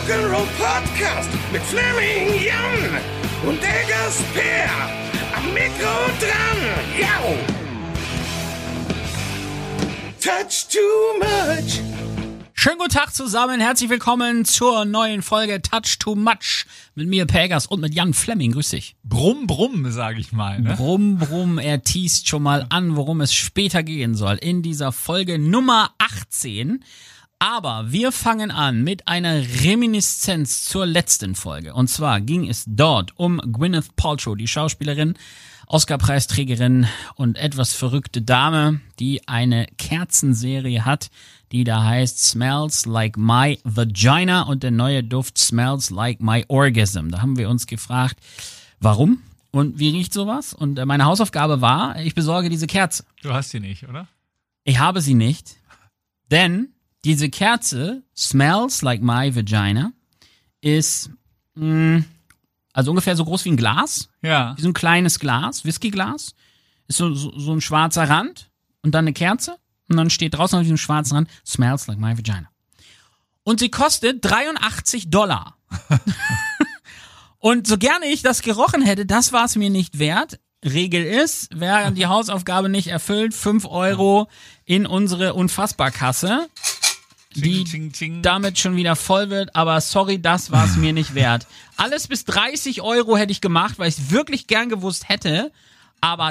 Rock'n'Roll Podcast mit Fleming Jan und Eggers Per. Am Mikro dran, yo! Touch too much. Schönen guten Tag zusammen, herzlich willkommen zur neuen Folge Touch Too Much mit mir, Pegas, und mit Jan Fleming. Grüß dich. Brumm, brumm, sag ich mal. Ne? Brumm, brumm, er teast schon mal an, worum es später gehen soll in dieser Folge Nummer 18. Aber wir fangen an mit einer Reminiszenz zur letzten Folge. Und zwar ging es dort um Gwyneth Paltrow, die Schauspielerin, Oscar-Preisträgerin und etwas verrückte Dame, die eine Kerzenserie hat, die da heißt Smells Like My Vagina, und der neue Duft Smells Like My Orgasm. Da haben wir uns gefragt, warum und wie riecht sowas? Und meine Hausaufgabe war, ich besorge diese Kerze. Du hast sie nicht, oder? Ich habe sie nicht, denn diese Kerze Smells Like My Vagina ist also ungefähr so groß wie ein Glas. Ja. Wie so ein kleines Glas, Whiskyglas. Ist so ein schwarzer Rand und dann eine Kerze. Und dann steht draußen auf diesem schwarzen Rand, Smells Like My Vagina. Und sie kostet $83. Und so gerne ich das gerochen hätte, das war es mir nicht wert. Regel ist, wer die Hausaufgabe nicht erfüllt, 5 Euro in unsere Unfassbarkasse, die Ching, ching. damit schon wieder voll wird. Aber sorry, das war es mir nicht wert. Alles bis 30 Euro hätte ich gemacht, weil ich es wirklich gern gewusst hätte. Aber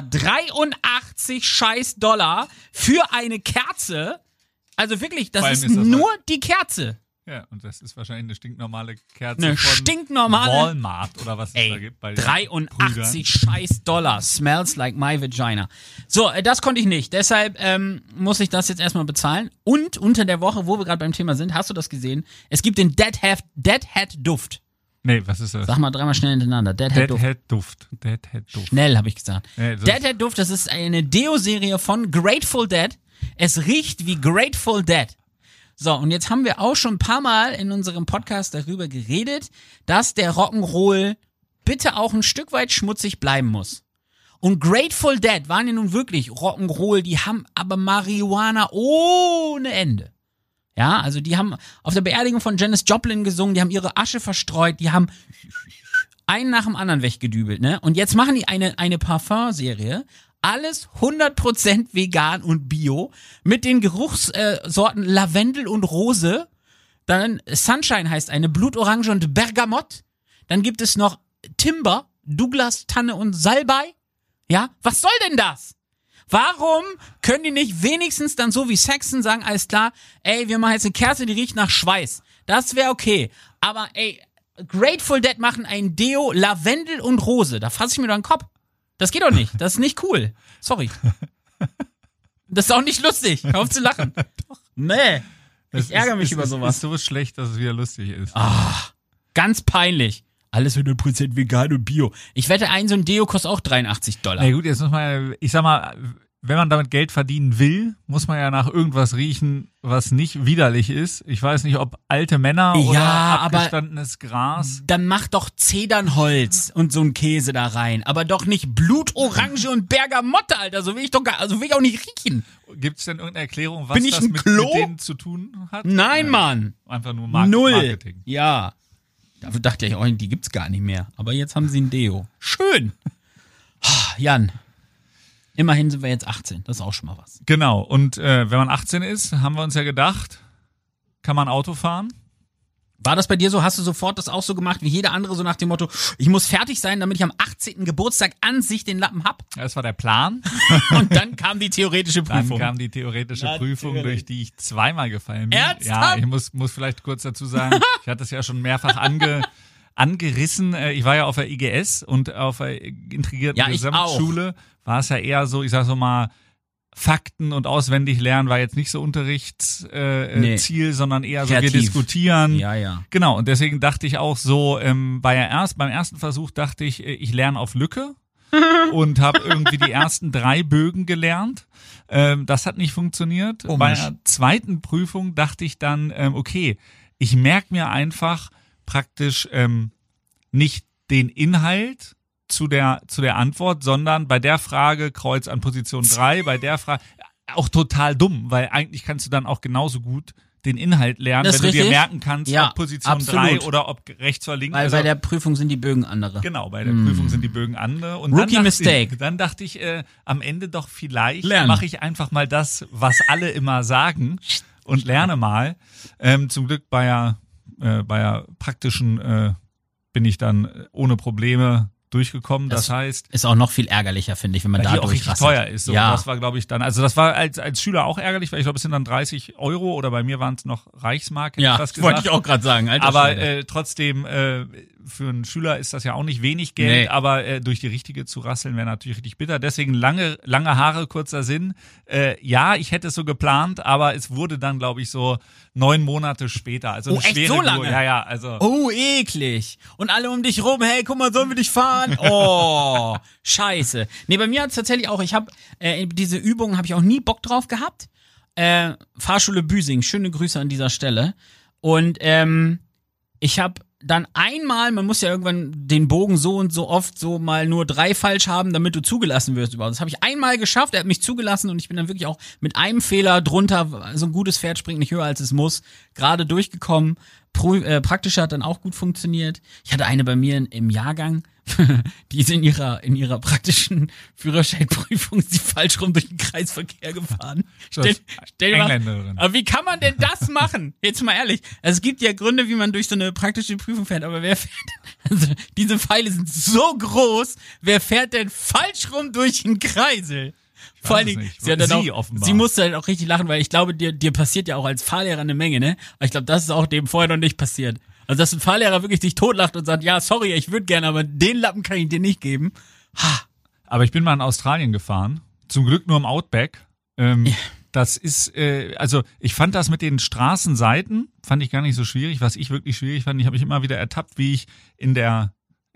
83 scheiß Dollar für eine Kerze, also wirklich, das ist nur die Kerze. Ja, und das ist wahrscheinlich eine stinknormale Kerze Eine von stinknormale Walmart oder was es da gibt. Bei 83 scheiß Dollar. Smells like my vagina. So, das konnte ich nicht. Deshalb muss ich das jetzt erstmal bezahlen. Und unter der Woche, wo wir gerade beim Thema sind, hast du das gesehen? Es gibt den Deadhead Duft. Nee, was ist das? Sag mal dreimal schnell hintereinander. Deadhead Duft. Deadhead Duft. Schnell, habe ich gesagt. Ja, so Deadhead Duft, das ist eine Deo-Serie von Grateful Dead. Es riecht wie Grateful Dead. So, und jetzt haben wir auch schon ein paar Mal in unserem Podcast darüber geredet, dass der Rock'n'Roll bitte auch ein Stück weit schmutzig bleiben muss. Und Grateful Dead waren ja nun wirklich Rock'n'Roll, die haben aber Marihuana ohne Ende. Ja, also die haben auf der Beerdigung von Janis Joplin gesungen, die haben ihre Asche verstreut, die haben einen nach dem anderen weggedübelt, ne? Und jetzt machen die eine Parfumserie, alles 100% vegan und bio, mit den Geruchssorten Lavendel und Rose, dann Sunshine heißt eine, Blutorange und Bergamott, dann gibt es noch Timber, Douglas, Tanne und Salbei. Ja, was soll denn das? Warum können die nicht wenigstens dann so wie Saxon sagen, alles klar, ey, wir machen jetzt eine Kerze, die riecht nach Schweiß. Das wäre okay. Aber ey, Grateful Dead machen ein Deo, Lavendel und Rose. Da fasse ich mir doch den Kopf. Das geht doch nicht. Das ist nicht cool. Sorry. Das ist auch nicht lustig. Hör auf zu lachen. Nee. Ich ärgere mich über sowas. Es ist so schlecht, dass es wieder lustig ist. Ganz peinlich. Alles 100% vegan und bio. Ich wette, so ein Deo kostet auch $83. Na gut, jetzt muss man, ich sag mal, wenn man damit Geld verdienen will, muss man ja nach irgendwas riechen, was nicht widerlich ist. Ich weiß nicht, ob alte Männer oder abgestandenes Gras. Dann mach doch Zedernholz und so ein Käse da rein. Aber doch nicht Blutorange und Bergamotte, Alter. So will ich auch nicht riechen. Gibt's denn irgendeine Erklärung, was Bin ich das ein mit Klo? denen zu tun hat? Nein, Mann. Einfach nur Null. Marketing. Ja. Dafür dachte ich, die gibt's gar nicht mehr. Aber jetzt haben sie ein Deo. Schön. Jan. Immerhin sind wir jetzt 18, das ist auch schon mal was. Genau, und wenn man 18 ist, haben wir uns ja gedacht, kann man Auto fahren? War das bei dir so? Hast du sofort das auch so gemacht wie jeder andere, so nach dem Motto, ich muss fertig sein, damit ich am 18. Geburtstag an sich den Lappen hab? Das war der Plan. Und dann kam die theoretische Prüfung. Dann kam die theoretische Prüfung, durch die ich zweimal gefallen bin. Ernsthaft? Ja, ich muss vielleicht kurz dazu sagen, ich hatte es ja schon mehrfach angerissen. Ich war ja auf der IGS und auf der integrierten Gesamtschule war es ja eher so, ich sag so mal, Fakten und auswendig lernen war jetzt nicht so Unterrichtsziel, sondern eher kreativ. So, wir diskutieren. Ja. Genau, und deswegen dachte ich auch so, beim ersten Versuch dachte ich lerne auf Lücke und habe irgendwie die ersten 3 Bögen gelernt. Das hat nicht funktioniert. Komisch. Bei der zweiten Prüfung dachte ich dann, okay, ich merke mir einfach praktisch nicht den Inhalt zu der Antwort, sondern bei der Frage Kreuz an Position 3, bei der Frage auch total dumm, weil eigentlich kannst du dann auch genauso gut den Inhalt lernen, das wenn ist du dir richtig. merken kannst, Ja, ob Position absolut. 3 oder ob rechts oder links. Weil bei der Prüfung sind die Bögen andere. Genau, bei der Prüfung sind die Bögen andere. Und Rookie Mistake. Dann dachte ich, am Ende doch vielleicht Lernen. mache ich einfach mal das, was alle immer sagen und lerne mal. Zum Glück bei der praktischen bin ich dann ohne Probleme durchgekommen. Das heißt, ist auch noch viel ärgerlicher, finde ich, wenn man da die auch richtig durchrasselt. teuer ist. So. Ja. Das war, glaube ich, dann, also das war als Schüler auch ärgerlich, weil ich glaube, es sind dann 30 Euro oder bei mir waren es noch Reichsmark. Ja, wollte ich auch gerade sagen. Alter aber Schwede. trotzdem, für einen Schüler ist das ja auch nicht wenig Geld, aber durch die richtige zu rasseln wäre natürlich richtig bitter. Deswegen lange Haare, kurzer Sinn. Ja, ich hätte es so geplant, aber es wurde dann, glaube ich, so 9 Monate später. Also eine echt schwere so lange? Geburt. Ja, also. Oh, eklig. Und alle um dich rum, hey, guck mal, sollen wir dich fahren? Oh, scheiße. Nee, bei mir hat's tatsächlich auch, ich habe diese Übungen habe ich auch nie Bock drauf gehabt. Fahrschule Büsing, schöne Grüße an dieser Stelle. Und ich habe dann einmal, man muss ja irgendwann den Bogen so und so oft so mal nur 3 falsch haben, damit du zugelassen wirst überhaupt. Das habe ich einmal geschafft, er hat mich zugelassen und ich bin dann wirklich auch mit einem Fehler drunter, so ein gutes Pferd springt nicht höher als es muss, gerade durchgekommen. Praktisch hat dann auch gut funktioniert. Ich hatte eine bei mir im Jahrgang, die ist in ihrer praktischen Führerscheinprüfung sie falsch rum durch den Kreisverkehr gefahren. Stell dir mal, aber wie kann man denn das machen? Jetzt mal ehrlich. Also es gibt ja Gründe, wie man durch so eine praktische Prüfung fährt, aber wer fährt denn? Also diese Pfeile sind so groß, wer fährt denn falsch rum durch den Kreisel? Vor allen Dingen, sie musste halt auch richtig lachen, weil ich glaube, dir passiert ja auch als Fahrlehrer eine Menge, ne? Aber ich glaube, das ist auch dem vorher noch nicht passiert. Also, dass ein Fahrlehrer wirklich dich totlacht und sagt, ja, sorry, ich würde gerne, aber den Lappen kann ich dir nicht geben. Ha. Aber ich bin mal in Australien gefahren. Zum Glück nur im Outback. Das ist, also ich fand das mit den Straßenseiten, fand ich gar nicht so schwierig. Was ich wirklich schwierig fand, ich habe mich immer wieder ertappt, wie ich in der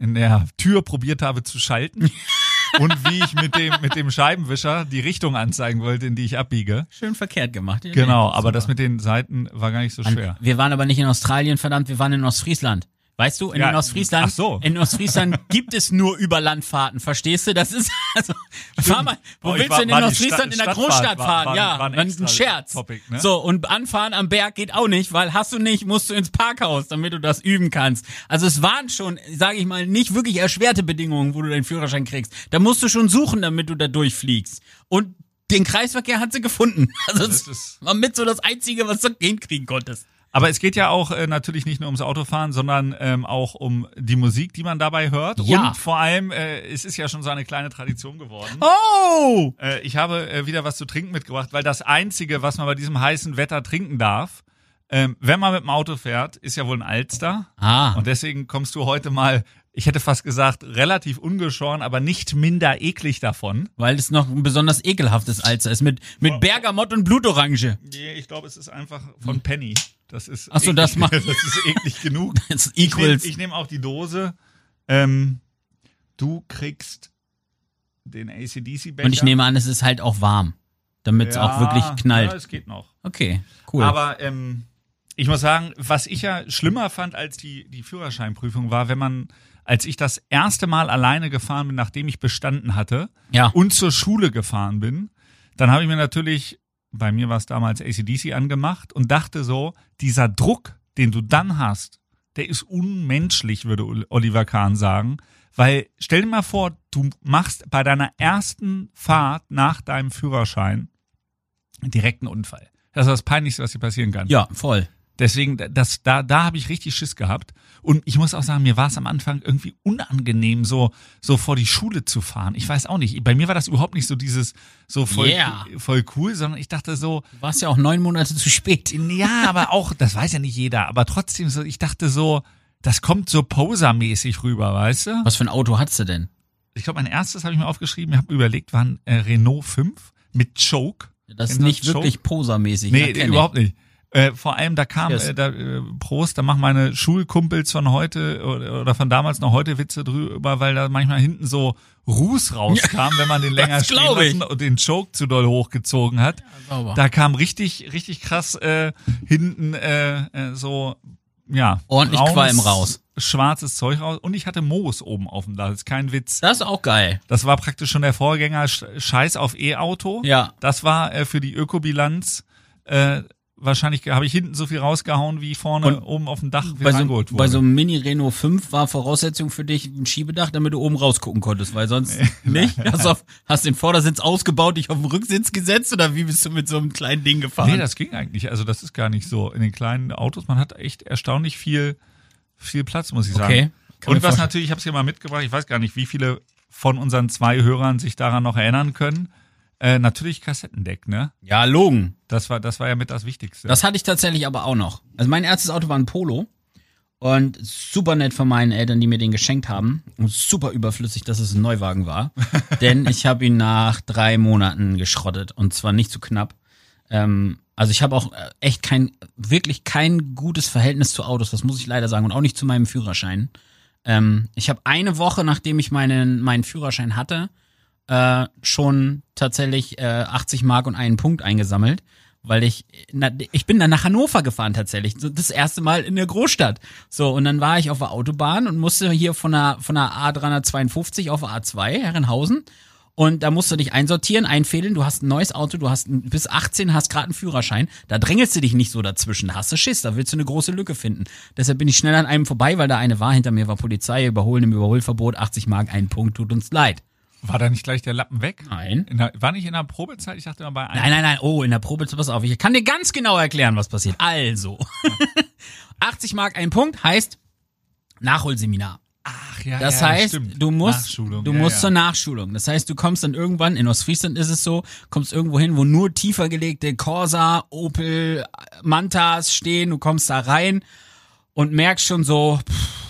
Tür probiert habe zu schalten. Und wie ich mit dem Scheibenwischer die Richtung anzeigen wollte, in die ich abbiege. Schön verkehrt gemacht. Ja, genau, aber das mit den Seiten war gar nicht so schwer. Wir waren aber nicht in Australien, verdammt, wir waren in Ostfriesland. Weißt du, in Ostfriesland gibt es nur Überlandfahrten, verstehst du? Das ist, also, fahr mal, wo willst du denn in Ostfriesland in der Großstadt fahren? Ja, ein Scherz. Topic, ne? So, und anfahren am Berg geht auch nicht, weil hast du nicht, musst du ins Parkhaus, damit du das üben kannst. Also es waren schon, sage ich mal, nicht wirklich erschwerte Bedingungen, wo du deinen Führerschein kriegst. Da musst du schon suchen, damit du da durchfliegst. Und den Kreisverkehr hat sie gefunden. Also das war mit so das Einzige, was du hinkriegen konntest. Aber es geht ja auch natürlich nicht nur ums Autofahren, sondern auch um die Musik, die man dabei hört. Ja. Und vor allem, es ist ja schon so eine kleine Tradition geworden. Oh! Ich habe wieder was zu trinken mitgebracht, weil das Einzige, was man bei diesem heißen Wetter trinken darf, wenn man mit dem Auto fährt, ist ja wohl ein Alster. Und deswegen kommst du heute mal, ich hätte fast gesagt, relativ ungeschoren, aber nicht minder eklig davon. Weil es noch ein besonders ekelhaftes Alster ist, mit Bergamott und Blutorange. Nee, ich glaube, es ist einfach von Penny. Das ist ach so, das macht. Das ist eklig genug. Das ist equals. Ich nehm auch die Dose. Du kriegst den AC/DC-Becher. Und ich nehme an, es ist halt auch warm, damit es auch wirklich knallt. Ja, es geht noch. Okay, cool. Aber ich muss sagen, was ich ja schlimmer fand als die Führerscheinprüfung war, als ich das erste Mal alleine gefahren bin, nachdem ich bestanden hatte und zur Schule gefahren bin, dann habe ich mir natürlich, bei mir war es damals AC/DC angemacht und dachte so, dieser Druck, den du dann hast, der ist unmenschlich, würde Oliver Kahn sagen. Weil, stell dir mal vor, du machst bei deiner ersten Fahrt nach deinem Führerschein direkt einen Unfall. Das ist das Peinlichste, was dir passieren kann. Ja, voll. Deswegen, da habe ich richtig Schiss gehabt. Und ich muss auch sagen, mir war es am Anfang irgendwie unangenehm, so vor die Schule zu fahren. Ich weiß auch nicht. Bei mir war das überhaupt nicht so dieses so voll cool, sondern ich dachte so. Du warst ja auch 9 Monate zu spät. Ja, aber auch, das weiß ja nicht jeder, aber trotzdem so, ich dachte so, das kommt so posermäßig rüber, weißt du? Was für ein Auto hattest du denn? Ich glaube, mein erstes habe ich mir aufgeschrieben, ich habe überlegt, war ein Renault 5 mit Choke. Das ist nicht wirklich posermäßig. Nee, überhaupt nicht. Vor allem, da kam, Prost, da machen meine Schulkumpels von heute oder von damals noch heute Witze drüber, weil da manchmal hinten so Ruß rauskam, wenn man den länger stehen lassen und den Choke zu doll hochgezogen hat. Ja, da kam richtig krass hinten so, ja. Ordentlich Qualm raus. Schwarzes Zeug raus und ich hatte Moos oben auf dem Dach, das ist kein Witz. Das ist auch geil. Das war praktisch schon der Vorgänger Scheiß auf E-Auto. Ja. Das war für die Ökobilanz wahrscheinlich habe ich hinten so viel rausgehauen, wie vorne oben auf dem Dach rangeholt wurde. Bei so einem Mini Renault 5 war Voraussetzung für dich ein Schiebedach, damit du oben rausgucken konntest, weil sonst nicht. Hast den Vordersitz ausgebaut, dich auf den Rücksitz gesetzt oder wie bist du mit so einem kleinen Ding gefahren? Nee, das ging eigentlich. Also das ist gar nicht so. In den kleinen Autos, man hat echt erstaunlich viel Platz, muss ich sagen. Okay. Und was natürlich, ich habe es hier mal mitgebracht, ich weiß gar nicht, wie viele von unseren 2 Hörern sich daran noch erinnern können. Natürlich Kassettendeck, ne? Ja, Logen. Das war ja mit das Wichtigste. Das hatte ich tatsächlich aber auch noch. Also mein erstes Auto war ein Polo und super nett von meinen Eltern, die mir den geschenkt haben und super überflüssig, dass es ein Neuwagen war, denn ich habe ihn nach 3 Monaten geschrottet und zwar nicht zu knapp. Also ich habe auch echt wirklich kein gutes Verhältnis zu Autos, das muss ich leider sagen und auch nicht zu meinem Führerschein. Ich habe eine Woche, nachdem ich meinen Führerschein hatte, schon tatsächlich 80 Mark und einen Punkt eingesammelt, weil ich bin dann nach Hannover gefahren tatsächlich, das erste Mal in der Großstadt. So, und dann war ich auf der Autobahn und musste hier von der A352 auf der A2 Herrenhausen und da musst du dich einsortieren, einfädeln, du hast ein neues Auto, du hast bis 18, hast gerade einen Führerschein, da drängelst du dich nicht so dazwischen, da hast du Schiss, da willst du eine große Lücke finden. Deshalb bin ich schnell an einem vorbei, weil da eine war, hinter mir war Polizei, überholen im Überholverbot, 80 Mark, einen Punkt, tut uns leid. War da nicht gleich der Lappen weg? Nein. War nicht in der Probezeit? Ich dachte immer bei einem. Nein. Oh, in der Probezeit, pass auf. Ich kann dir ganz genau erklären, was passiert. Also. 80 Mark, ein Punkt heißt Nachholseminar. Ach ja, das heißt, stimmt. du musst zur Nachschulung. Das heißt, du kommst dann irgendwann, in Ostfriesland ist es so, kommst irgendwo hin, wo nur tiefer gelegte Corsa, Opel, Mantas stehen. Du kommst da rein und merkst schon so,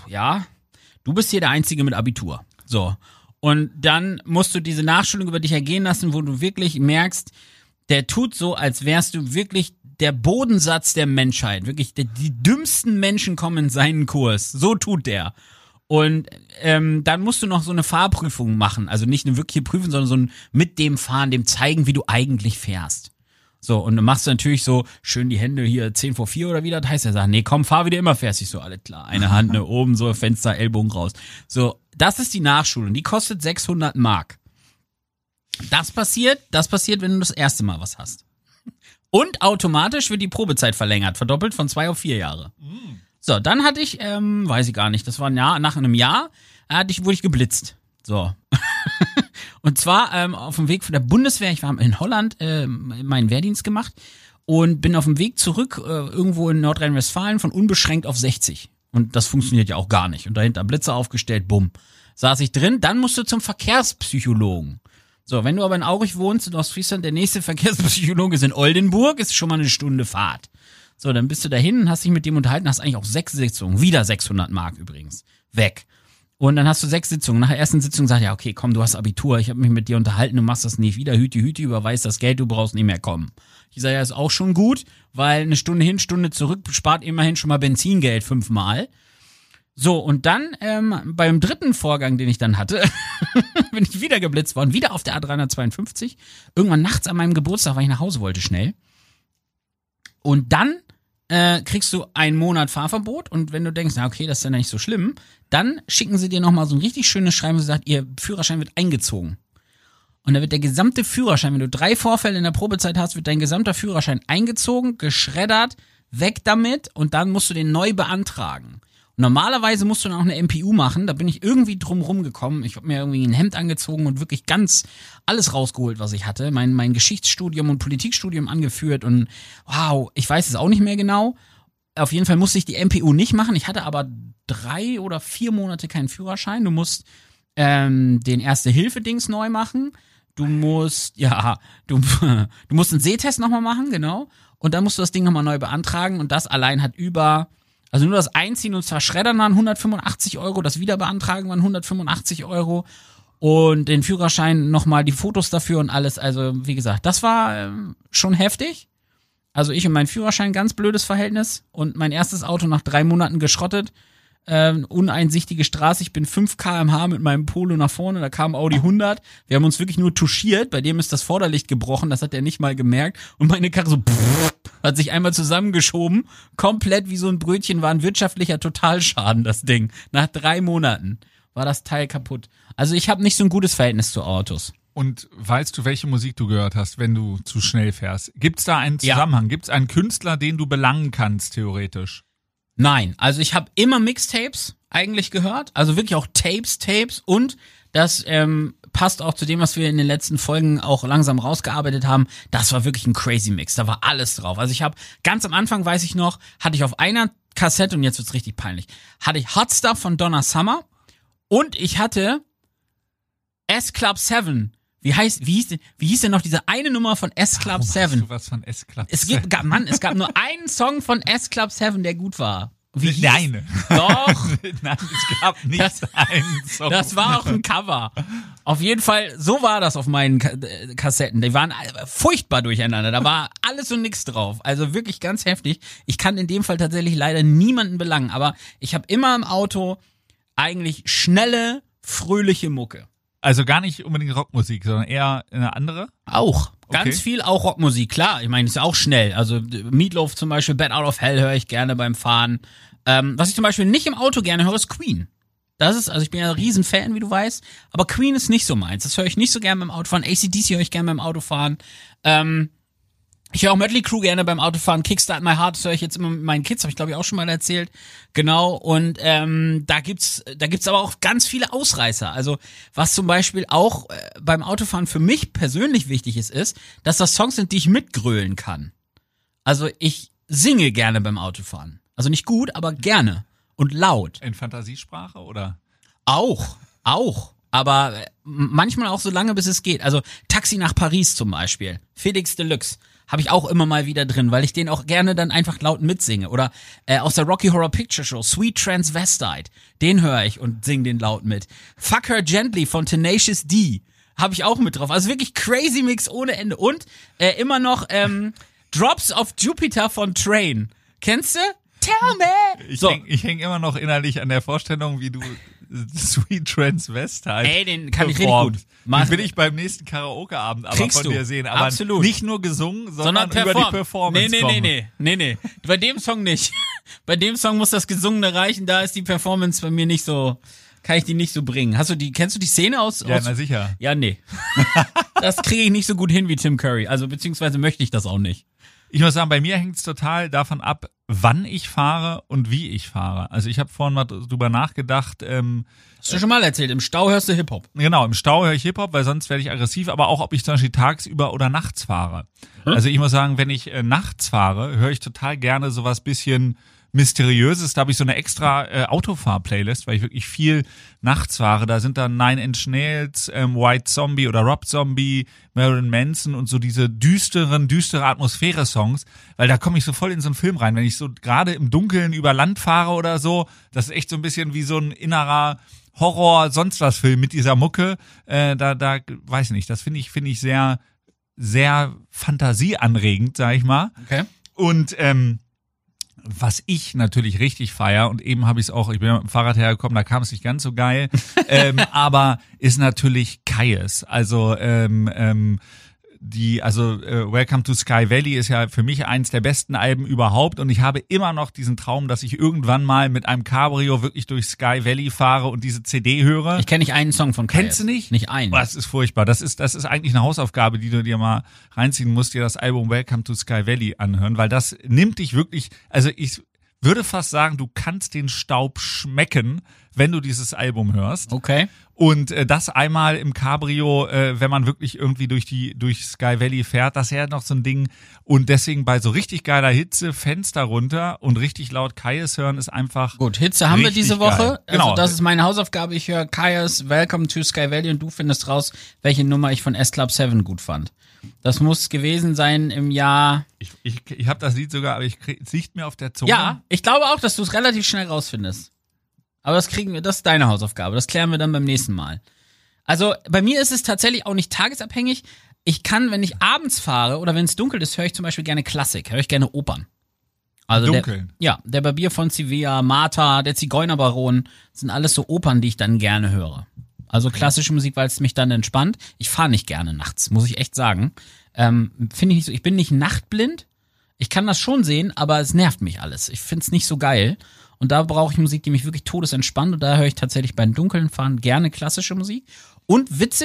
du bist hier der Einzige mit Abitur. So. Und dann musst du diese Nachschulung über dich ergehen lassen, wo du wirklich merkst, der tut so, als wärst du wirklich der Bodensatz der Menschheit. Wirklich, die dümmsten Menschen kommen in seinen Kurs. So tut der. Und dann musst du noch so eine Fahrprüfung machen. Also nicht eine wirkliche Prüfung, sondern so ein mit dem Fahren, dem zeigen, wie du eigentlich fährst. So, und dann machst du natürlich so schön die Hände hier 10 vor 4 oder wie das heißt. Er sagt, nee, komm, fahr wie du immer fährst. Ich so, alles klar, eine Hand oben, so Fenster, Ellbogen raus. So, das ist die Nachschulung. Die kostet 600 Mark. Das passiert, wenn du das erste Mal was hast. Und automatisch wird die Probezeit verlängert, verdoppelt von 2 auf 4 Jahre. So, dann hatte ich, weiß ich gar nicht, das war nach einem Jahr, wurde ich geblitzt. So. Und zwar auf dem Weg von der Bundeswehr, ich war in Holland, meinen Wehrdienst gemacht und bin auf dem Weg zurück, irgendwo in Nordrhein-Westfalen, von unbeschränkt auf 60. Und das funktioniert ja auch gar nicht. Und dahinter Blitzer aufgestellt, bumm. Saß ich drin, dann musst du zum Verkehrspsychologen. So, wenn du aber in Aurich wohnst, in Ostfriesland, der nächste Verkehrspsychologe ist in Oldenburg, ist schon mal eine Stunde Fahrt. So, dann bist du dahin und hast dich mit dem unterhalten, hast eigentlich auch 6 Sitzungen, wieder 600 Mark übrigens, weg. Und dann hast du 6 Sitzungen. Nach der ersten Sitzung sagt er, okay, komm, du hast Abitur, ich habe mich mit dir unterhalten, du machst das nicht wieder, Hüti, überweist das Geld, du brauchst nicht mehr kommen. Ich sage, ja, ist auch schon gut, weil eine Stunde hin, Stunde zurück spart immerhin schon mal Benzingeld 5-mal. So, und dann beim dritten Vorgang, den ich dann hatte, bin ich wieder geblitzt worden, wieder auf der A352, irgendwann nachts an meinem Geburtstag, weil ich nach Hause wollte schnell. Und dann kriegst du einen Monat Fahrverbot und wenn du denkst, na okay, das ist ja nicht so schlimm, dann schicken sie dir nochmal so ein richtig schönes Schreiben, wo sie sagt, ihr Führerschein wird eingezogen. Und da wird der gesamte Führerschein, wenn du 3 Vorfälle in der Probezeit hast, wird dein gesamter Führerschein eingezogen, geschreddert, weg damit und dann musst du den neu beantragen. Und normalerweise musst du dann auch eine MPU machen, da bin ich irgendwie drum rumgekommen. Ich habe mir irgendwie ein Hemd angezogen und wirklich ganz alles rausgeholt, was ich hatte. Mein Geschichtsstudium und Politikstudium angeführt und wow, ich weiß es auch nicht mehr genau. Auf jeden Fall musste ich die MPU nicht machen. Ich hatte aber 3 oder 4 Monate keinen Führerschein. Du musst den Erste-Hilfe-Dings neu machen. Du musst einen Sehtest nochmal machen, genau. Und dann musst du das Ding nochmal neu beantragen und das allein hat also nur das Einziehen und Zerschreddern waren 185 €, das Wiederbeantragen waren 185 € und den Führerschein nochmal die Fotos dafür und alles. Also wie gesagt, das war schon heftig. Also ich und mein Führerschein, ganz blödes Verhältnis und mein erstes Auto nach 3 Monaten geschrottet. Uneinsichtige Straße, ich bin 5 km/h mit meinem Polo nach vorne, da kam Audi 100, wir haben uns wirklich nur touchiert, bei dem ist das Vorderlicht gebrochen, das hat er nicht mal gemerkt und meine Karre so hat sich einmal zusammengeschoben, komplett wie so ein Brötchen, war ein wirtschaftlicher Totalschaden, das Ding. Nach 3 Monaten war das Teil kaputt. Also ich habe nicht so ein gutes Verhältnis zu Autos. Und weißt du, welche Musik du gehört hast, wenn du zu schnell fährst? Gibt es da einen Zusammenhang? Ja. Gibt es einen Künstler, den du belangen kannst, theoretisch? Nein, also ich habe immer Mixtapes eigentlich gehört, also wirklich auch Tapes und das passt auch zu dem, was wir in den letzten Folgen auch langsam rausgearbeitet haben. Das war wirklich ein crazy Mix, da war alles drauf. Also ich habe ganz am Anfang, weiß ich noch, hatte ich auf einer Kassette, und jetzt wird's richtig peinlich, hatte ich Hot Stuff von Donna Summer und ich hatte S-Club 7. Wie hieß denn noch diese eine Nummer von S-Club 7? Du was von S-Club 7? Es gab nur einen Song von S-Club 7, der gut war. Nein. Doch. Nein, es gab nicht einen Song. Das war auch ein Cover. Auf jeden Fall, so war das auf meinen Kassetten. Die waren furchtbar durcheinander. Da war alles und nichts drauf. Also wirklich ganz heftig. Ich kann in dem Fall tatsächlich leider niemanden belangen. Aber ich habe immer im Auto eigentlich schnelle, fröhliche Mucke. Also gar nicht unbedingt Rockmusik, sondern eher eine andere? Auch. Ganz viel auch Rockmusik, klar. Ich meine, ist ja auch schnell. Also Meatloaf zum Beispiel, Bad Out of Hell höre ich gerne beim Fahren. Was ich zum Beispiel nicht im Auto gerne höre, ist Queen. Also ich bin ja ein Riesenfan, wie du weißt, aber Queen ist nicht so meins. Das höre ich nicht so gerne beim Autofahren. AC/DC höre ich gerne beim Autofahren. Ich höre auch Mötley Crüe gerne beim Autofahren. Kickstart My Heart, das höre ich jetzt immer mit meinen Kids, habe ich glaube ich auch schon mal erzählt. Genau, und da gibt's aber auch ganz viele Ausreißer. Also was zum Beispiel auch beim Autofahren für mich persönlich wichtig ist, dass das Songs sind, die ich mitgrölen kann. Also ich singe gerne beim Autofahren. Also nicht gut, aber gerne und laut. In Fantasiesprache oder? Auch. Aber manchmal auch so lange, bis es geht. Also Taxi nach Paris zum Beispiel. Felix Deluxe. Habe ich auch immer mal wieder drin, weil ich den auch gerne dann einfach laut mitsinge. Oder aus der Rocky Horror Picture Show, Sweet Transvestite. Den höre ich und sing den laut mit. Fuck Her Gently von Tenacious D. Habe ich auch mit drauf. Also wirklich crazy Mix ohne Ende. Und immer noch Drops of Jupiter von Train. Kennst du? Tell me! Ich häng immer noch innerlich an der Vorstellung, wie du Sweet Transvestite Ey, den kann ich richtig gut. Den will ich beim nächsten Karaoke-Abend aber von dir sehen. Aber absolut. Nicht nur gesungen, sondern über die Performance Nee. Bei dem Song nicht. Bei dem Song muss das Gesungene reichen, da ist die Performance bei mir nicht so, kann ich die nicht so bringen. Kennst du die Szene aus? Ja, na sicher. Ja, nee. Das kriege ich nicht so gut hin wie Tim Curry. Also, beziehungsweise möchte ich das auch nicht. Ich muss sagen, bei mir hängt es total davon ab, wann ich fahre und wie ich fahre. Also ich habe vorhin mal drüber nachgedacht. Hast du schon mal erzählt, im Stau hörst du Hip-Hop. Genau, im Stau höre ich Hip-Hop, weil sonst werde ich aggressiv, aber auch, ob ich zum Beispiel tagsüber oder nachts fahre. Also ich muss sagen, wenn ich nachts fahre, höre ich total gerne sowas bisschen Mysteriöses. Da habe ich so eine extra Autofahr-Playlist, weil ich wirklich viel nachts fahre. Da sind dann Nine Inch Nails, White Zombie oder Rob Zombie, Marilyn Manson und so diese düstere Atmosphäre-Songs, weil da komme ich so voll in so einen Film rein. Wenn ich so gerade im Dunkeln über Land fahre oder so, das ist echt so ein bisschen wie so ein innerer Horror, sonst was Film mit dieser Mucke. Da weiß ich nicht, das finde ich sehr, sehr fantasieanregend, sag ich mal. Okay. Und was ich natürlich richtig feier, und eben habe ich es auch, ich bin mit dem Fahrrad hergekommen, da kam es nicht ganz so geil, aber ist natürlich Kyuss. Also Welcome to Sky Valley ist ja für mich eins der besten Alben überhaupt, und ich habe immer noch diesen Traum, dass ich irgendwann mal mit einem Cabrio wirklich durch Sky Valley fahre und diese CD höre. Ich kenne nicht einen Song von Kyuss. Kennst du nicht? Nicht einen. Das ist furchtbar. Das ist eigentlich eine Hausaufgabe, die du dir mal reinziehen musst, dir das Album Welcome to Sky Valley anhören, weil das nimmt dich wirklich, also ich würde fast sagen, du kannst den Staub schmecken, wenn du dieses Album hörst. Okay. Und das einmal im Cabrio, wenn man wirklich irgendwie durch Sky Valley fährt, das ist ja noch so ein Ding. Und deswegen bei so richtig geiler Hitze, Fenster runter und richtig laut Kyuss hören ist einfach. Gut, Hitze haben wir diese Woche. Geil. Genau. Also das ist meine Hausaufgabe. Ich höre Kyuss, Welcome to Sky Valley, und du findest raus, welche Nummer ich von S-Club 7 gut fand. Das muss gewesen sein im Jahr. Ich habe das Lied sogar, aber es liegt mir auf der Zunge. Ja, ich glaube auch, dass du es relativ schnell rausfindest. Aber das ist deine Hausaufgabe. Das klären wir dann beim nächsten Mal. Also bei mir ist es tatsächlich auch nicht tagesabhängig. Ich kann, wenn ich abends fahre oder wenn es dunkel ist, höre ich zum Beispiel gerne Klassik, höre ich gerne Opern. Also Dunkeln? Der Barbier von Sevilla, Martha, der Zigeunerbaron, sind alles so Opern, die ich dann gerne höre. Also klassische Musik, weil es mich dann entspannt. Ich fahre nicht gerne nachts, muss ich echt sagen. Finde ich nicht so. Ich bin nicht nachtblind. Ich kann das schon sehen, aber es nervt mich alles. Ich finde es nicht so geil. Und da brauche ich Musik, die mich wirklich todesentspannt. Und da höre ich tatsächlich beim dunklen Fahren gerne klassische Musik. Und witzig,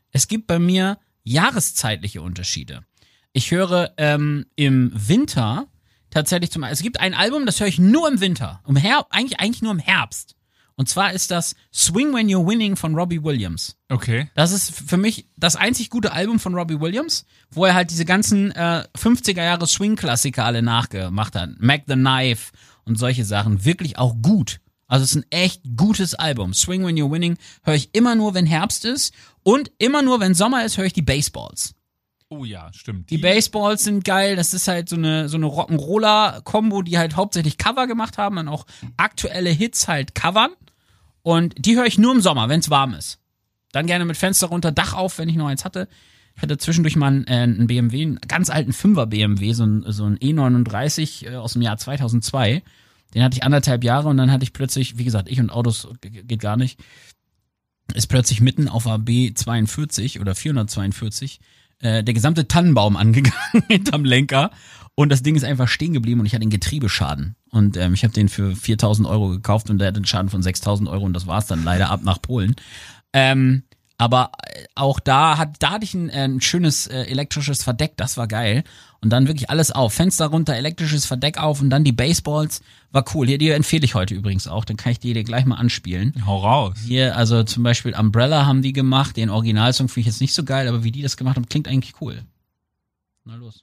Es gibt bei mir jahreszeitliche Unterschiede. Ich höre im Winter tatsächlich es gibt ein Album, das höre ich nur im Winter. Eigentlich nur im Herbst. Und zwar ist das Swing When You're Winning von Robbie Williams. Okay. Das ist für mich das einzig gute Album von Robbie Williams, wo er halt diese ganzen 50er Jahre Swing-Klassiker alle nachgemacht hat. Mac the Knife und solche Sachen. Wirklich auch gut. Also es ist ein echt gutes Album. Swing When You're Winning höre ich immer nur, wenn Herbst ist. Und immer nur, wenn Sommer ist, höre ich die Baseballs. Oh ja, stimmt. Die Baseballs sind geil. Das ist halt so eine Rock'n'Roller-Kombo, die halt hauptsächlich Cover gemacht haben und auch aktuelle Hits halt covern. Und die höre ich nur im Sommer, wenn es warm ist. Dann gerne mit Fenster runter, Dach auf, wenn ich noch eins hatte. Ich hatte zwischendurch mal einen BMW, einen ganz alten 5er BMW, so ein E39 aus dem Jahr 2002. Den hatte ich 1,5 Jahre und dann hatte ich plötzlich, wie gesagt, ich und Autos geht gar nicht, ist plötzlich mitten auf der B42 oder 442 der gesamte Tannenbaum angegangen hinterm Lenker und das Ding ist einfach stehen geblieben und ich hatte einen Getriebeschaden. Und ich habe den für 4.000 Euro gekauft und der hatte einen Schaden von 6.000 Euro und das war's dann leider ab nach Polen. Aber auch da hatte ich ein schönes elektrisches Verdeck, das war geil. Und dann wirklich alles auf, Fenster runter, elektrisches Verdeck auf und dann die Baseballs, war cool. Hier, die empfehle ich heute übrigens auch, dann kann ich die dir gleich mal anspielen. Hau raus. Hier, also zum Beispiel Umbrella haben die gemacht, den Originalsong finde ich jetzt nicht so geil, aber wie die das gemacht haben, klingt eigentlich cool. Na los.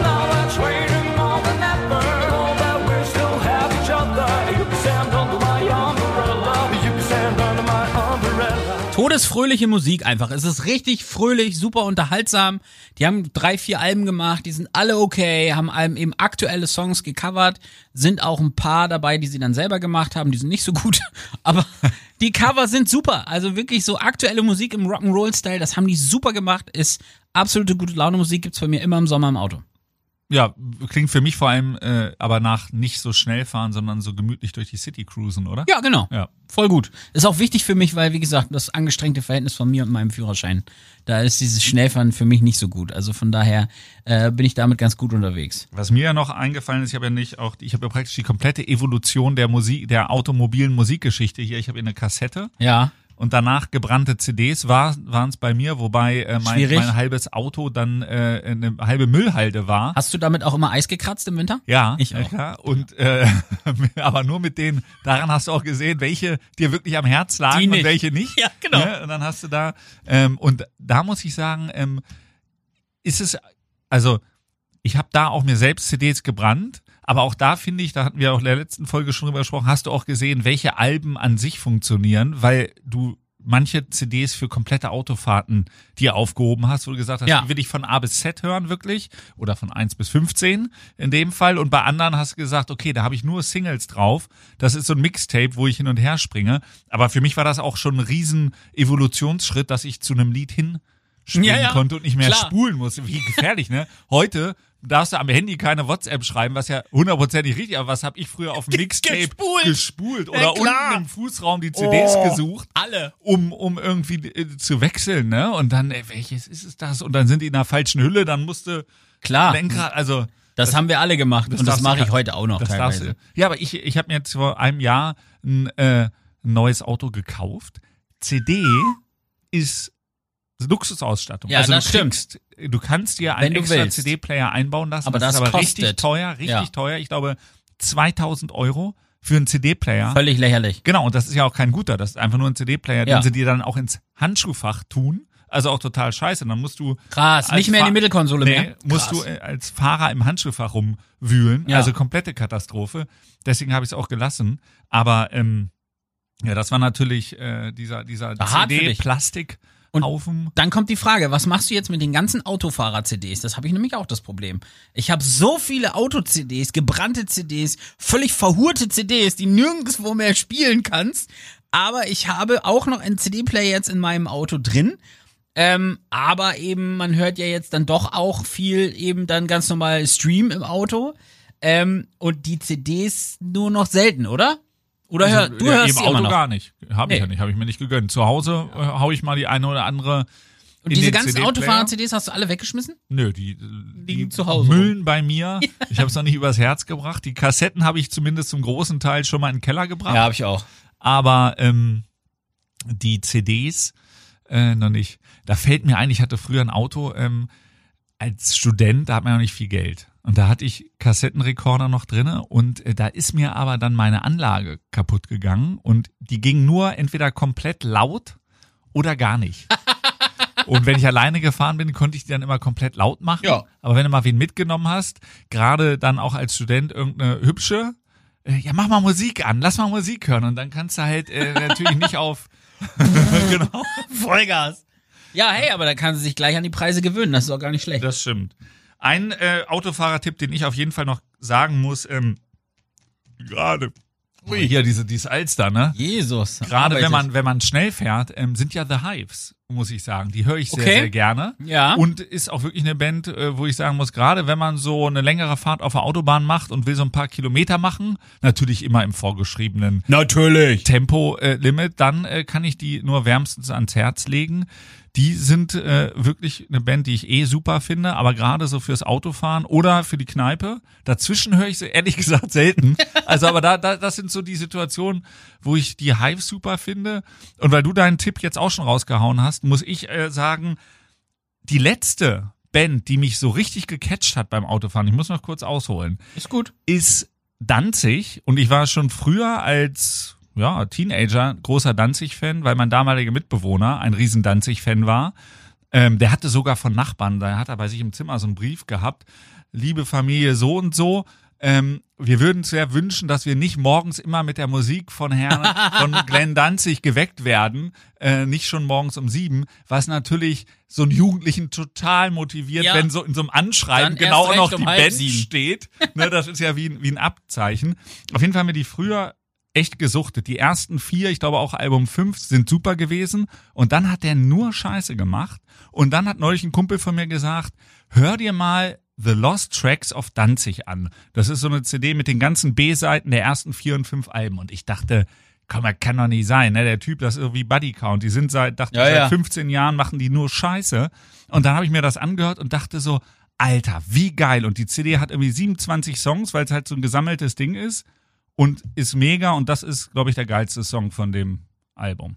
Todesfröhliche Musik einfach. Es ist richtig fröhlich, super unterhaltsam. Die haben 3-4 Alben gemacht, die sind alle okay, haben eben aktuelle Songs gecovert, sind auch ein paar dabei, die sie dann selber gemacht haben, die sind nicht so gut, aber die Cover sind super. Also wirklich so aktuelle Musik im Rock'n'Roll-Style, das haben die super gemacht, ist absolute gute Laune Musik, gibt's bei mir immer im Sommer im Auto. Ja, klingt für mich vor allem aber nach nicht so schnell fahren, sondern so gemütlich durch die City cruisen, oder? Ja, genau. Ja. Voll gut. Ist auch wichtig für mich, weil, wie gesagt, das angestrengte Verhältnis von mir und meinem Führerschein, da ist dieses Schnellfahren für mich nicht so gut. Also von daher bin ich damit ganz gut unterwegs. Was mir ja noch eingefallen ist, ich habe ja praktisch die komplette Evolution der automobilen Musikgeschichte hier. Ich habe hier eine Kassette. Ja. Und danach gebrannte CDs waren es bei mir, wobei mein halbes Auto dann eine halbe Müllhalde war. Hast du damit auch immer Eis gekratzt im Winter? Ja, ich auch. Klar. Und aber nur mit denen, daran hast du auch gesehen, welche dir wirklich am Herz lagen und welche nicht. Ja, genau. Ja, und dann hast du da, und da muss ich sagen, ist es, also ich habe da auch mir selbst CDs gebrannt. Aber auch da finde ich, da hatten wir auch in der letzten Folge schon drüber gesprochen, hast du auch gesehen, welche Alben an sich funktionieren, weil du manche CDs für komplette Autofahrten dir aufgehoben hast, wo du gesagt hast, die will ich von A bis Z hören wirklich oder von 1 bis 15 in dem Fall und bei anderen hast du gesagt, okay, da habe ich nur Singles drauf, das ist so ein Mixtape, wo ich hin und her springe, aber für mich war das auch schon ein riesen Evolutionsschritt, dass ich zu einem Lied hinspringen konnte und nicht mehr spulen musste. Wie gefährlich, ne? Heute darfst du am Handy keine WhatsApp schreiben, was ja 100% richtig, aber was habe ich früher auf dem Mixtape gespult oder unten im Fußraum die CDs gesucht, alle, um irgendwie zu wechseln, ne? Und dann, welches ist es das? Und dann sind die in einer falschen Hülle, dann musste Lenkrad, also das haben wir alle gemacht und das mache ich heute auch noch teilweise. Ja, aber ich habe mir jetzt vor einem Jahr ein neues Auto gekauft. CD ist Luxusausstattung. Ja, also das stimmt. Du kannst dir einen extra CD-Player einbauen lassen. Aber das ist aber richtig teuer, teuer. Ich glaube 2.000 € für einen CD-Player. Völlig lächerlich. Genau, und das ist ja auch kein guter. Das ist einfach nur ein CD-Player, den sie dir dann auch ins Handschuhfach tun. Also auch total scheiße. Dann musst du krass, nicht mehr in die Mittelkonsole mehr. Musst du als Fahrer im Handschuhfach rumwühlen. Ja. Also komplette Katastrophe. Deswegen habe ich es auch gelassen. Aber ja, das war natürlich dieser CD-Plastik. Und dann kommt die Frage, was machst du jetzt mit den ganzen Autofahrer-CDs? Das habe ich nämlich auch das Problem. Ich habe so viele Auto-CDs, gebrannte CDs, völlig verhurte CDs, die nirgendwo mehr spielen kannst. Aber ich habe auch noch einen CD-Player jetzt in meinem Auto drin. Aber eben, man hört ja jetzt dann doch auch viel eben dann ganz normal Stream im Auto. Und die CDs nur noch selten, oder? Oder du hörst im Auto gar nicht. Habe ich ja nicht, habe ich mir nicht gegönnt. Zu Hause hau ich mal die eine oder andere. Und diese ganzen Autofahrer-CDs hast du alle weggeschmissen? Nö, die liegen zu Hause. Müllen bei mir. Ich habe es noch nicht übers Herz gebracht. Die Kassetten habe ich zumindest zum großen Teil schon mal in den Keller gebracht. Ja, habe ich auch. Aber die CDs, Noch nicht. Da fällt mir ein, ich hatte früher ein Auto als Student, da hat man ja nicht viel Geld. Und da hatte ich Kassettenrekorder noch drinne und da ist mir aber dann meine Anlage kaputt gegangen und die ging nur entweder komplett laut oder gar nicht. Und wenn ich alleine gefahren bin, konnte ich die dann immer komplett laut machen. Ja. Aber wenn du mal wen mitgenommen hast, gerade dann auch als Student irgendeine hübsche, ja, mach mal Musik an, lass mal Musik hören und dann kannst du halt natürlich nicht auf genau. Vollgas. Ja, hey, aber da kann sie sich gleich an die Preise gewöhnen, das ist auch gar nicht schlecht. Das stimmt. Ein Autofahrertipp, den ich auf jeden Fall noch sagen muss, gerade hier dieses Alster, ne? Jesus. Gerade wenn man schnell fährt, sind ja The Hives, muss ich sagen. Die höre ich sehr, sehr gerne. Ja. Und ist auch wirklich eine Band, wo ich sagen muss, gerade wenn man so eine längere Fahrt auf der Autobahn macht und will so ein paar Kilometer machen, natürlich immer im vorgeschriebenen Tempo-Limit, dann kann ich die nur wärmstens ans Herz legen. Die sind wirklich eine Band, die ich super finde, aber gerade so fürs Autofahren oder für die Kneipe. Dazwischen höre ich sie ehrlich gesagt selten. Also aber das sind so die Situationen, wo ich die Hives super finde. Und weil du deinen Tipp jetzt auch schon rausgehauen hast, muss ich sagen, die letzte Band, die mich so richtig gecatcht hat beim Autofahren, ich muss noch kurz ausholen. Ist gut. Ist Danzig. Und ich war schon früher als Teenager, großer Danzig-Fan, weil mein damaliger Mitbewohner ein riesen Danzig-Fan war. Der hatte sogar von Nachbarn, da hat er bei sich im Zimmer so einen Brief gehabt, liebe Familie so und so, wir würden sehr wünschen, dass wir nicht morgens immer mit der Musik von Glenn Danzig geweckt werden, nicht schon morgens um 7, was natürlich so einen Jugendlichen total motiviert, wenn so in so einem Anschreiben genau noch die Band steht. Ne, das ist ja wie ein Abzeichen. Auf jeden Fall haben wir die früher echt gesuchtet. Die ersten 4, ich glaube auch Album 5, sind super gewesen. Und dann hat der nur Scheiße gemacht. Und dann hat neulich ein Kumpel von mir gesagt, hör dir mal The Lost Tracks of Danzig an. Das ist so eine CD mit den ganzen B-Seiten der ersten 4 und 5 Alben. Und ich dachte, komm, das kann doch nicht sein. Ne? Der Typ, das ist irgendwie Buddy Count. Die sind seit 15 Jahren, machen die nur Scheiße. Und dann habe ich mir das angehört und dachte so, Alter, wie geil. Und die CD hat irgendwie 27 Songs, weil es halt so ein gesammeltes Ding ist. Und ist mega und das ist, glaube ich, der geilste Song von dem Album.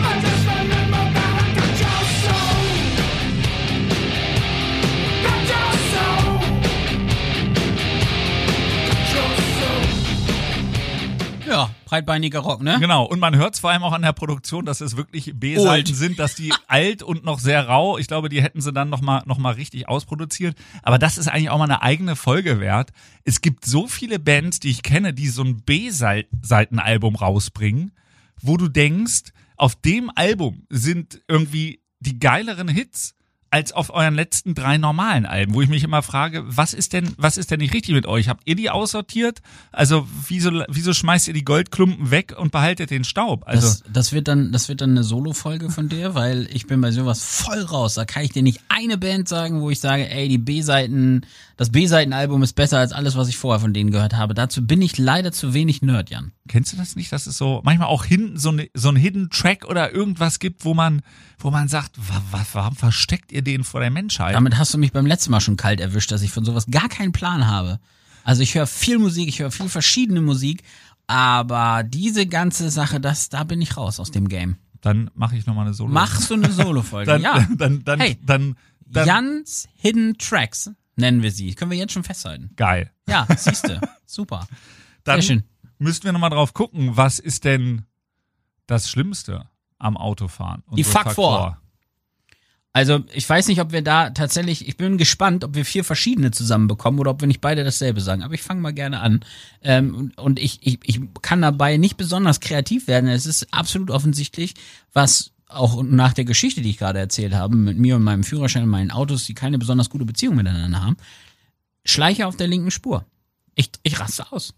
Ja, breitbeiniger Rock, ne? Genau, und man hört es vor allem auch an der Produktion, dass es wirklich B-Seiten sind, dass die alt und noch sehr rau, ich glaube, die hätten sie dann noch mal richtig ausproduziert, aber das ist eigentlich auch mal eine eigene Folge wert. Es gibt so viele Bands, die ich kenne, die so ein B-Seitenalbum rausbringen, wo du denkst, auf dem Album sind irgendwie die geileren Hits als auf euren letzten 3 normalen Alben, wo ich mich immer frage, was ist denn nicht richtig mit euch? Habt ihr die aussortiert? Also wieso schmeißt ihr die Goldklumpen weg und behaltet den Staub? Also das wird dann eine Solo-Folge von dir, weil ich bin bei sowas voll raus. Da kann ich dir nicht eine Band sagen, wo ich sage, ey, das B-Seiten-Album ist besser als alles, was ich vorher von denen gehört habe. Dazu bin ich leider zu wenig Nerd, Jan. Kennst du das nicht, dass es so manchmal auch hinten so ein Hidden Track oder irgendwas gibt, wo man sagt, warum versteckt ihr den vor der Menschheit? Damit hast du mich beim letzten Mal schon kalt erwischt, dass ich von sowas gar keinen Plan habe. Also ich höre viel Musik, ich höre viel verschiedene Musik, aber diese ganze Sache, da bin ich raus aus dem Game. Dann mache ich nochmal eine Solo. Machst du eine Solo-Folge? Ja. Dann Jans Hidden Tracks nennen wir sie. Können wir jetzt schon festhalten. Geil. Ja, siehste. Super. Dann sehr schön. Müssten wir nochmal drauf gucken, was ist denn das Schlimmste am Autofahren? Die Fuck 4. Also ich weiß nicht, ob wir da tatsächlich, ich bin gespannt, ob wir 4 verschiedene zusammenbekommen oder ob wir nicht beide dasselbe sagen. Aber ich fange mal gerne an. Und ich kann dabei nicht besonders kreativ werden. Es ist absolut offensichtlich, was auch nach der Geschichte, die ich gerade erzählt habe, mit mir und meinem Führerschein und meinen Autos, die keine besonders gute Beziehung miteinander haben, Schleicher auf der linken Spur. Ich raste aus.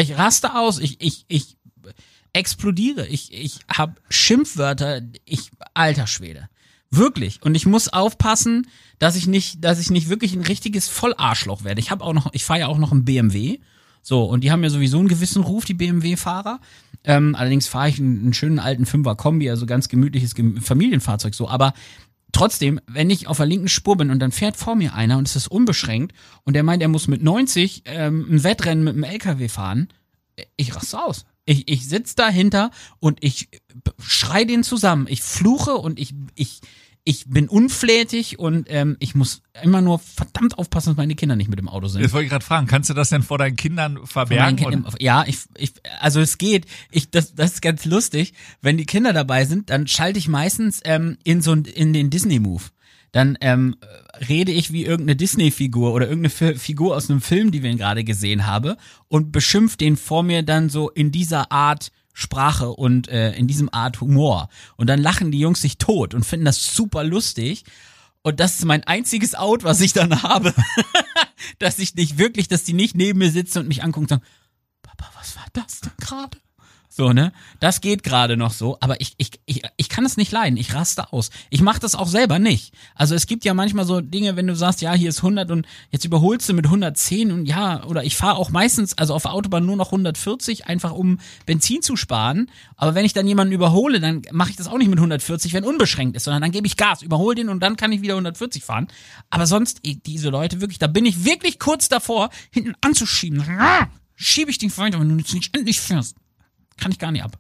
Ich explodiere. Ich habe Schimpfwörter. Alter Schwede. Wirklich. Und ich muss aufpassen, dass ich nicht wirklich ein richtiges Vollarschloch werde. Ich fahre ja auch noch einen BMW. So, und die haben ja sowieso einen gewissen Ruf, die BMW-Fahrer. Allerdings fahre ich einen schönen alten 5er Kombi, also ganz gemütliches Familienfahrzeug so. Aber trotzdem, wenn ich auf der linken Spur bin und dann fährt vor mir einer und es ist unbeschränkt und der meint, er muss mit 90 ein Wettrennen mit einem LKW fahren, ich raste aus. Ich sitze dahinter und ich schrei den zusammen. Ich fluche und ich bin unflätig und ich muss immer nur verdammt aufpassen, dass meine Kinder nicht mit dem Auto sind. Jetzt wollte ich gerade fragen, kannst du das denn vor deinen Kindern verbergen? Ja, also es geht. Das ist ganz lustig. Wenn die Kinder dabei sind, dann schalte ich meistens in den Disney-Move. Dann rede ich wie irgendeine Disney-Figur oder irgendeine Figur aus einem Film, die wir gerade gesehen haben, und beschimpfe den vor mir dann so in dieser Art Sprache und in diesem Art Humor. Und dann lachen die Jungs sich tot und finden das super lustig. Und das ist mein einziges Out, was ich dann habe. dass die nicht neben mir sitzen und mich angucken und sagen, Papa, was war das denn gerade? So, ne? Das geht gerade noch so, aber ich kann es nicht leiden, ich raste aus. Ich mache das auch selber nicht. Also es gibt ja manchmal so Dinge, wenn du sagst, ja, hier ist 100 und jetzt überholst du mit 110 und ja, oder ich fahre auch meistens, also auf der Autobahn nur noch 140, einfach um Benzin zu sparen. Aber wenn ich dann jemanden überhole, dann mache ich das auch nicht mit 140, wenn unbeschränkt ist, sondern dann gebe ich Gas, überhole den und dann kann ich wieder 140 fahren. Aber sonst, diese Leute wirklich, da bin ich wirklich kurz davor, hinten anzuschieben. Schiebe ich den weiter, wenn du jetzt nicht endlich fährst. Kann ich gar nicht ab.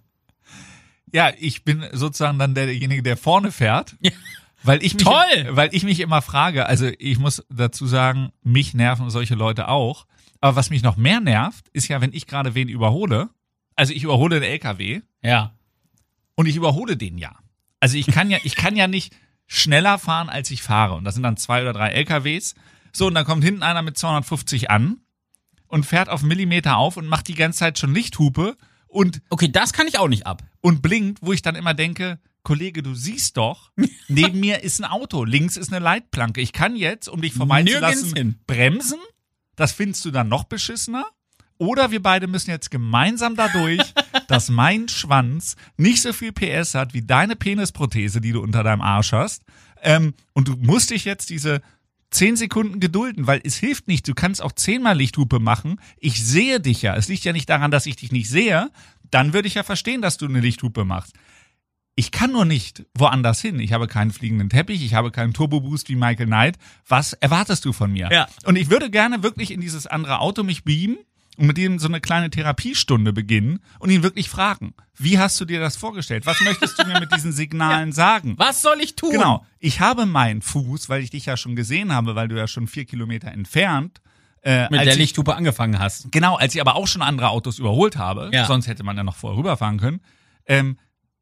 Ja, ich bin sozusagen dann derjenige, der vorne fährt. Ja. Weil ich mich immer frage, also ich muss dazu sagen, mich nerven solche Leute auch. Aber was mich noch mehr nervt, ist ja, wenn ich gerade wen überhole. Also ich überhole einen LKW. Ja. Und ich überhole den ja. Also ich kann ja nicht schneller fahren, als ich fahre. Und das sind dann 2 oder 3 LKWs. So, und dann kommt hinten einer mit 250 an und fährt auf Millimeter auf und macht die ganze Zeit schon Lichthupe. Und okay, das kann ich auch nicht ab. Und blinkt, wo ich dann immer denke, Kollege, du siehst doch, neben mir ist ein Auto, links ist eine Leitplanke. Ich kann jetzt, um dich vorbeizulassen, bremsen. Das findest du dann noch beschissener. Oder wir beide müssen jetzt gemeinsam dadurch, dass mein Schwanz nicht so viel PS hat wie deine Penisprothese, die du unter deinem Arsch hast. Und du musst dich jetzt diese 10 Sekunden gedulden, weil es hilft nicht. Du kannst auch 10-mal Lichthupe machen. Ich sehe dich ja. Es liegt ja nicht daran, dass ich dich nicht sehe. Dann würde ich ja verstehen, dass du eine Lichthupe machst. Ich kann nur nicht woanders hin. Ich habe keinen fliegenden Teppich. Ich habe keinen Turbo-Boost wie Michael Knight. Was erwartest du von mir? Ja. Und ich würde gerne wirklich in dieses andere Auto mich beamen und mit ihm so eine kleine Therapiestunde beginnen und ihn wirklich fragen, wie hast du dir das vorgestellt? Was möchtest du mir mit diesen Signalen sagen? Was soll ich tun? Genau. Ich habe meinen Fuß, weil ich dich ja schon gesehen habe, weil du ja schon 4 Kilometer entfernt mit der Lichthupe angefangen hast. Genau, als ich aber auch schon andere Autos überholt habe, sonst hätte man ja noch vorher rüberfahren können,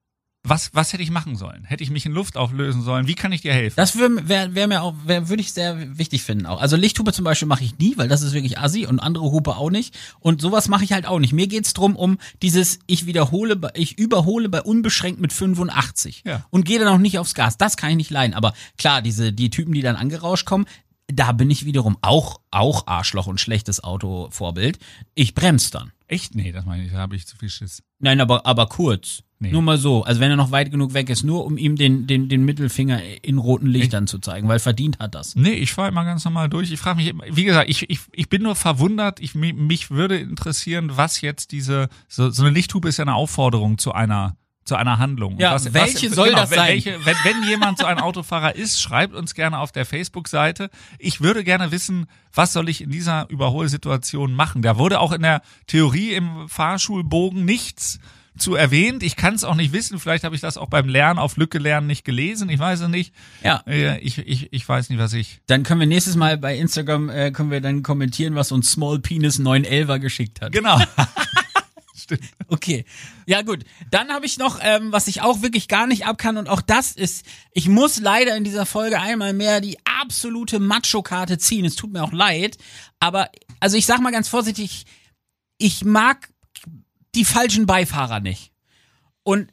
was hätte ich machen sollen? Hätte ich mich in Luft auflösen sollen? Wie kann ich dir helfen? Das würde ich sehr wichtig finden auch. Also Lichthupe zum Beispiel mache ich nie, weil das ist wirklich assi und andere Hupe auch nicht. Und sowas mache ich halt auch nicht. Mir geht's drum um dieses, ich überhole bei unbeschränkt mit 85 und gehe dann auch nicht aufs Gas. Das kann ich nicht leiden. Aber klar, die Typen, die dann angerauscht kommen, da bin ich wiederum auch Arschloch und schlechtes Autovorbild. Ich bremse dann. Echt? Nee, das meine ich, da habe ich zu viel Schiss. Nein, aber kurz. Nee. Nur mal so. Also wenn er noch weit genug weg ist, nur um ihm den Mittelfinger in roten Lichtern zu zeigen, weil verdient hat das. Nee, ich fahre immer ganz normal durch. Ich frage mich, wie gesagt, ich bin nur verwundert. Mich würde interessieren, was jetzt so eine Lichthupe ist ja eine Aufforderung zu einer Handlung. Ja, welche soll das sein? Wenn jemand so ein Autofahrer ist, schreibt uns gerne auf der Facebook-Seite. Ich würde gerne wissen, was soll ich in dieser Überholsituation machen? Da wurde auch in der Theorie im Fahrschulbogen nichts zu erwähnt. Ich kann es auch nicht wissen. Vielleicht habe ich das auch beim Lernen auf Lücke lernen nicht gelesen. Ich weiß es nicht. Ja. Ich weiß nicht, was ich... Dann können wir nächstes Mal bei Instagram können wir dann kommentieren, was uns Small Penis 911er geschickt hat. Genau. Stimmt. Okay. Ja gut. Dann habe ich noch, was ich auch wirklich gar nicht ab kann und auch das ist, ich muss leider in dieser Folge einmal mehr die absolute Macho-Karte ziehen. Es tut mir auch leid. Aber, also ich sag mal ganz vorsichtig, ich mag die falschen Beifahrer nicht. Und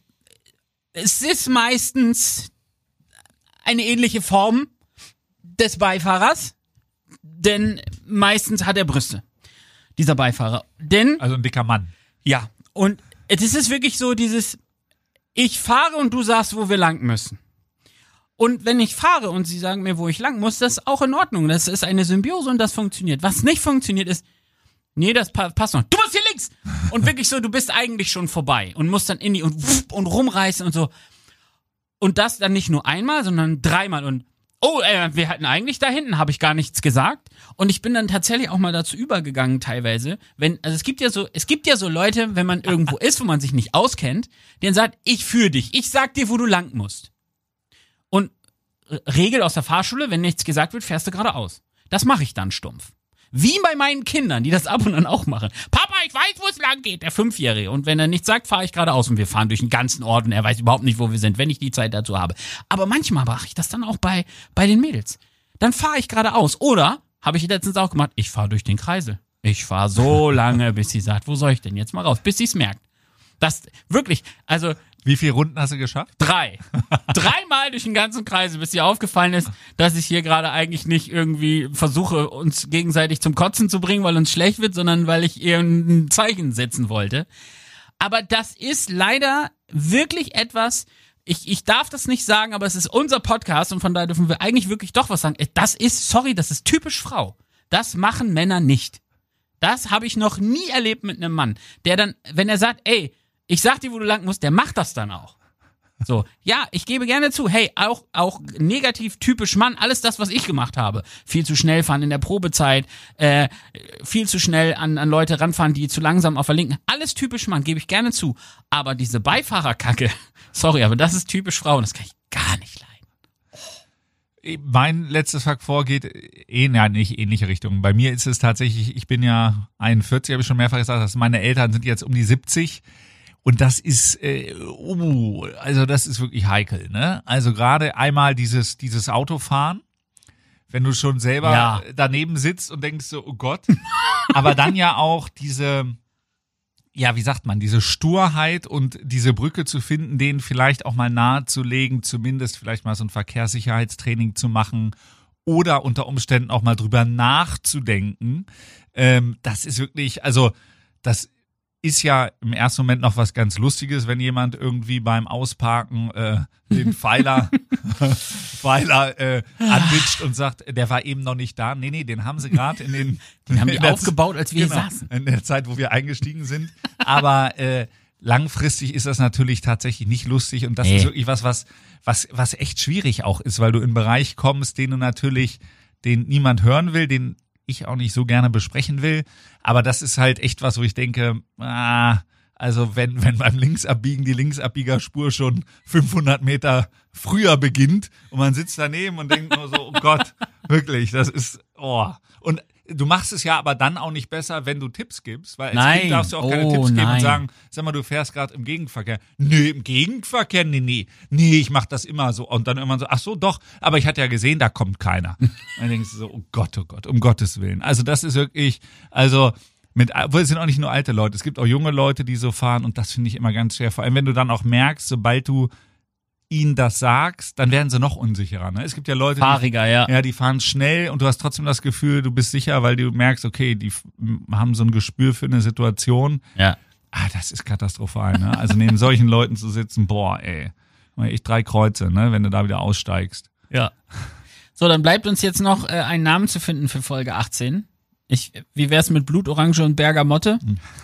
es ist meistens eine ähnliche Form des Beifahrers, denn meistens hat er Brüste, dieser Beifahrer. Also ein dicker Mann. Ja, und es ist wirklich so dieses, ich fahre und du sagst, wo wir lang müssen. Und wenn ich fahre und sie sagen mir, wo ich lang muss, das ist auch in Ordnung. Das ist eine Symbiose und das funktioniert. Was nicht funktioniert ist, nee, das passt noch. Du musst hier links! Und wirklich so, du bist eigentlich schon vorbei und musst dann und rumreißen und so. Und das dann nicht nur einmal, sondern 3-mal und oh, wir hatten eigentlich da hinten, habe ich gar nichts gesagt. Und ich bin dann tatsächlich auch mal dazu übergegangen teilweise, es gibt ja so Leute, wenn man irgendwo ist, wo man sich nicht auskennt, die dann sagt, ich führe dich, ich sag dir, wo du lang musst. Und Regel aus der Fahrschule, wenn nichts gesagt wird, fährst du geradeaus. Das mache ich dann stumpf. Wie bei meinen Kindern, die das ab und an auch machen. Papa, ich weiß, wo es lang geht, der 5-Jährige. Und wenn er nichts sagt, fahre ich geradeaus. Und wir fahren durch den ganzen Ort und er weiß überhaupt nicht, wo wir sind, wenn ich die Zeit dazu habe. Aber manchmal mache ich das dann auch bei den Mädels. Dann fahre ich geradeaus. Oder, habe ich letztens auch gemacht, ich fahre durch den Kreisel. Ich fahre so lange, bis sie sagt, wo soll ich denn jetzt mal raus? Bis sie es merkt. Das, wirklich, also... Wie viele Runden hast du geschafft? 3. 3-mal durch den ganzen Kreis, bis dir aufgefallen ist, dass ich hier gerade eigentlich nicht irgendwie versuche, uns gegenseitig zum Kotzen zu bringen, weil uns schlecht wird, sondern weil ich ihr ein Zeichen setzen wollte. Aber das ist leider wirklich etwas, ich darf das nicht sagen, aber es ist unser Podcast und von daher dürfen wir eigentlich wirklich doch was sagen. Das ist typisch Frau. Das machen Männer nicht. Das habe ich noch nie erlebt mit einem Mann, der dann, wenn er sagt, ey, ich sag dir, wo du lang musst, der macht das dann auch. So, ja, ich gebe gerne zu, hey, auch negativ typisch Mann, alles das, was ich gemacht habe. Viel zu schnell fahren in der Probezeit, viel zu schnell an Leute ranfahren, die zu langsam auf der linken. Alles typisch Mann, gebe ich gerne zu. Aber diese Beifahrerkacke, sorry, aber das ist typisch Frau und das kann ich gar nicht leiden. Mein letztes Faktor geht nicht ähnliche Richtung. Bei mir ist es tatsächlich, ich bin ja 41, habe ich schon mehrfach gesagt, dass meine Eltern sind jetzt um die 70. Und das ist, also das ist wirklich heikel, ne? Also gerade einmal dieses Autofahren, wenn du schon selber daneben sitzt und denkst so, oh Gott. Aber dann ja auch diese Sturheit und diese Brücke zu finden, denen vielleicht auch mal nahezulegen, zumindest vielleicht mal so ein Verkehrssicherheitstraining zu machen oder unter Umständen auch mal drüber nachzudenken. Das ist wirklich, also das ist ja im ersten Moment noch was ganz Lustiges, wenn jemand irgendwie beim Ausparken den Pfeiler anwitscht und sagt, der war eben noch nicht da. Nee, den haben sie gerade den haben die aufgebaut, als wir hier saßen. In der Zeit, wo wir eingestiegen sind. Aber langfristig ist das natürlich tatsächlich nicht lustig und das ist wirklich was echt schwierig auch ist, weil du in einen Bereich kommst, den niemand hören will, den ich auch nicht so gerne besprechen will, aber das ist halt echt was, wo ich denke, also wenn beim Linksabbiegen die Linksabbiegerspur schon 500 Meter früher beginnt und man sitzt daneben und denkt nur so, oh Gott, wirklich, das ist, und du machst es ja aber dann auch nicht besser, wenn du Tipps gibst, weil als Kind darfst du auch keine Tipps geben und sagen, sag mal, du fährst gerade im Gegenverkehr. Nee, im Gegenverkehr? Nee, ich mach das immer so. Und dann irgendwann so, ach so, doch, aber ich hatte ja gesehen, da kommt keiner. Und dann denkst du so, oh Gott, um Gottes Willen. Also das ist wirklich, obwohl es sind auch nicht nur alte Leute, es gibt auch junge Leute, die so fahren und das finde ich immer ganz schwer. Vor allem, wenn du dann auch merkst, sobald du ihnen das sagst, dann werden sie noch unsicherer. Ne? Es gibt ja Leute, die fahren schnell und du hast trotzdem das Gefühl, du bist sicher, weil du merkst, okay, die haben so ein Gespür für eine Situation. Ja. Das ist katastrophal. Ne? Also neben solchen Leuten zu sitzen, ich 3 Kreuze, ne, wenn du da wieder aussteigst. Ja. So, dann bleibt uns jetzt noch einen Namen zu finden für Folge 18. Wie wär's mit Blutorange und Bergamotte?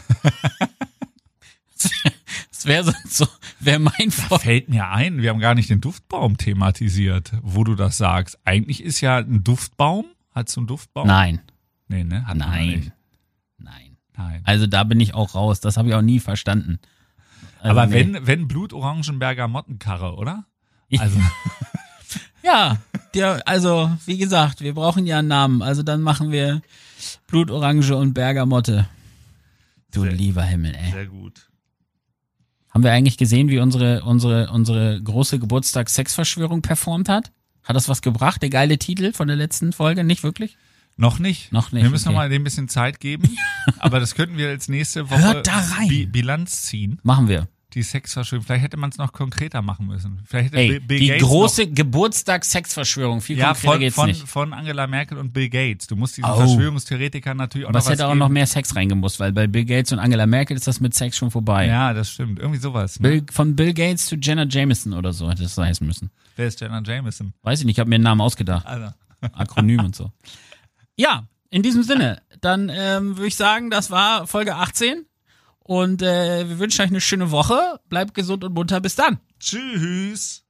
Das wäre mein Vorschlag. Fällt mir ein, wir haben gar nicht den Duftbaum thematisiert, wo du das sagst. Eigentlich ist ja ein Duftbaum. Hast du einen Duftbaum? Nein. Nee, ne? Nein. Also da bin ich auch raus. Das habe ich auch nie verstanden. Also aber wenn Blutorangen Bergamottenkarre, oder? Also. Ja, also wie gesagt, wir brauchen ja einen Namen. Also dann machen wir Blutorange und Bergamotte. Du lieber Himmel, ey. Sehr gut. Haben wir eigentlich gesehen, wie unsere große Geburtstags-Sexverschwörung performt hat? Hat das was gebracht, der geile Titel von der letzten Folge? Nicht wirklich? Noch nicht. Wir müssen noch mal dem ein bisschen Zeit geben. Aber das könnten wir als nächste Woche Bilanz ziehen. Machen wir. Die Sexverschwörung. Vielleicht hätte man es noch konkreter machen müssen. Vielleicht hätte Bill Gates große Geburtstags-Sexverschwörung. Viel konkreter geht's nicht. Von Angela Merkel und Bill Gates. Du musst diesen Verschwörungstheoretikern natürlich auch noch was hätte auch noch mehr Sex reingemusst, weil bei Bill Gates und Angela Merkel ist das mit Sex schon vorbei. Ja, das stimmt. Irgendwie sowas. Ne? Von Bill Gates zu Jenna Jameson oder so hätte es heißen müssen. Wer ist Jenna Jameson? Weiß ich nicht, ich habe mir einen Namen ausgedacht. Also. Akronym und so. Ja, in diesem Sinne. Dann würde ich sagen, das war Folge 18. Und wir wünschen euch eine schöne Woche. Bleibt gesund und munter. Bis dann. Tschüss.